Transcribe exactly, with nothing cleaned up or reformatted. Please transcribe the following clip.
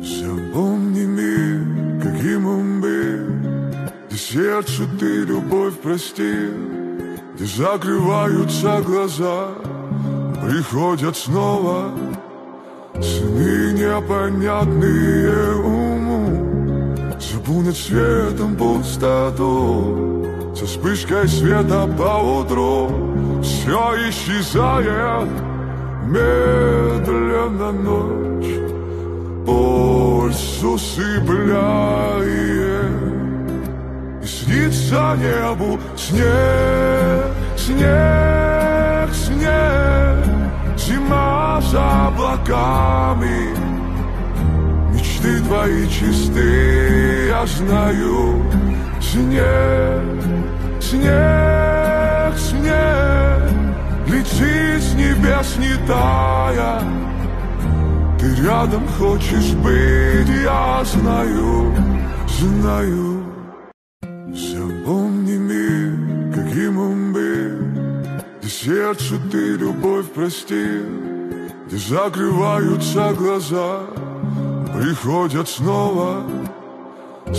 Запомни мир, каким он был, где сердцу ты любовь простил, где закрываются глаза, приходят снова сны непонятные уму, заполнят светом пустоту, со вспышкой света поутру все исчезает, медленно ночь пульс усыпляет, и снится небу снег, снег, снег, зима за облаками. Мечты твои чисты, я знаю. Снег, снег, снег летит с небес, не тая. Ты рядом хочешь быть, я знаю, знаю. Запомни мир, каким он был, где сердцу ты любовь простил, где закрываются глаза, приходят снова